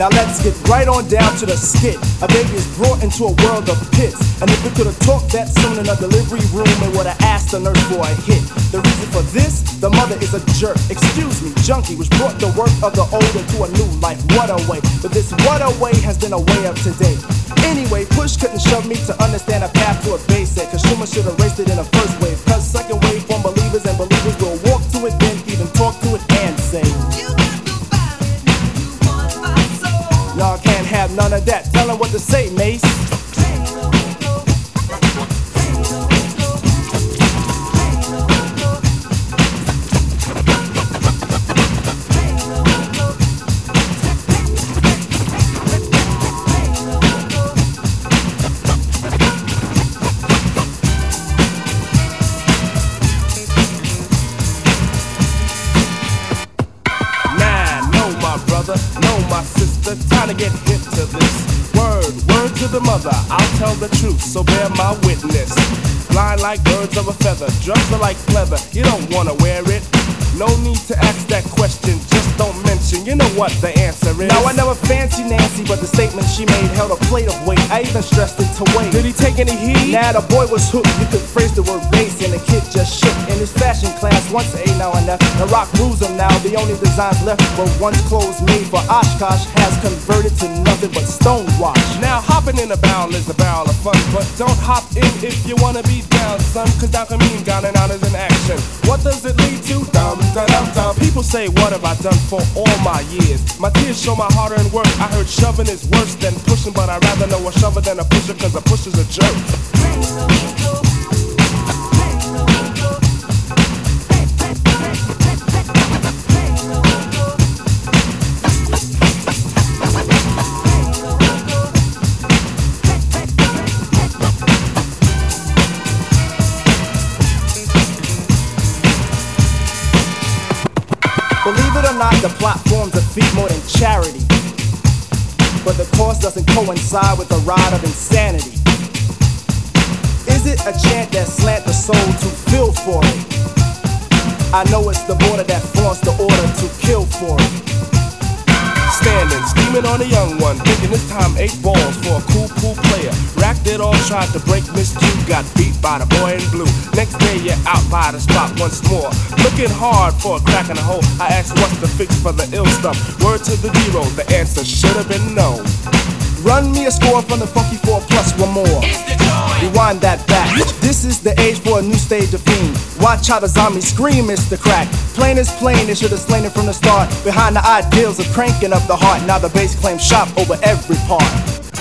Now let's get right on down to the skit. A baby is brought into a world of pits, and if it could've talked that soon in a delivery room, it would've asked the nurse for a hit. The reason for this, the mother is a jerk. Excuse me, junkie, which brought the work of the old into a new life. What a way, but this what a way has been a way of today. Anyway, push couldn't shove me to understand a path to a basic, cause Schumann should have raced it in a first wave. Cause second wave from believers, and believers will walk to it, then even talk to it and say, you got nobody, you want my soul. Y'all can't have none of that. Tell them what to say, Mace. Know my sister, time to get hip to this. Word to the mother, I'll tell the truth, so bear my witness. Blind like birds of a feather, drugs are like leather, you don't wanna wear it. No need to ask that question, just don't mention, you know what the answer is. Now I never fancy Nancy, but the statement she made held a plate of weight. I even stressed it to wait. Did he take any heed? Nah, the boy was hooked, you could phrase the word bass, and the kid just shook. In his fashion class, once A now and F, the rock rules him now, the only designs left were once clothes made for Oshkosh has converted to nothing but stonewash. Now hopping in a barrel is a barrel of fun, but don't hop in if you wanna be down, son, cause down can mean down and out is an action. What does it lead to? Dum. People say, what have I done for all my years? My tears show my hard-earned work. I heard shoving is worse than pushing, but I'd rather know a shover than a pusher, cause a pusher's a jerk. Believe it or not, the plot forms a feat more than charity, but the cost doesn't coincide with the ride of insanity. Is it a chant that slant the soul to feel for it? I know it's the border that flaunts the order to kill for it. Standing, steaming on a young one, thinking this time 8 balls for a cool player. Racked it all, tried to break Miss Q, got beat by the boy in blue. Next day you're out by the spot once more, looking hard for a crack in the hole. I asked what's the fix for the ill stuff. Word to the zero, the answer should have been no. Run me a score from the Funky 4 plus one more. It's the joy. Rewind that back. This is the age for a new stage of fiend. Watch how the zombies scream, it's the crack. Plain is plain, they should have slain it from the start. Behind the ideals of cranking up the heart, now the bass claims shop over every part.